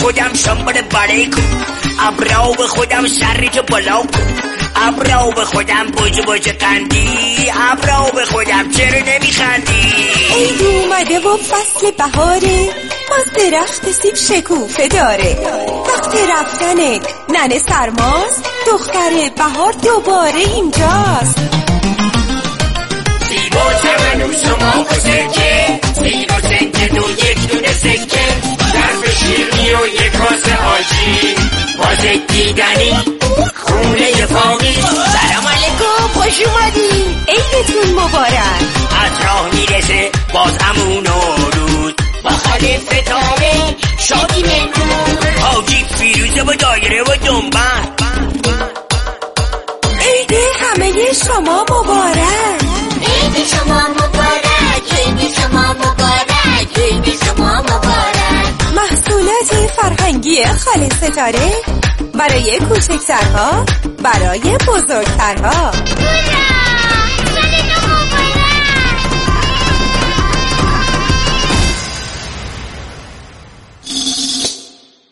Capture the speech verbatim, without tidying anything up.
خودم شنبال باره کن، ابرو به خودم شری تو بالا کن، ابرو به خودم بوج بوج قندی، ابرو به خودم چرا نمیخندی؟ عید اومده و فصل بهاره، باز درخت سیب شکوفه داره، وقت رفتنه ننه سرماست، دختر بهار دوباره اینجاست. سیب و چمنوش و ماه و سرکه، سیب و سنگه دو یک دونه سکه، ظرف شیرنی و یک کاسه آجی، واسه دیدنی خونه فاقی. سلام علیکم، خوش اومدی، عیدتون مبارک. از راه میرسه باز همون روز، با خاله ستاره شادی مهمون، حاجی فیروزه و دایره و دنبن. عید همه شما مبارک، عید شما مبارک، عید شما مبارک، عید شما مبارک. محصولات فرهنگی خاله ستاره برای کوچکترها، برای بزرگترها.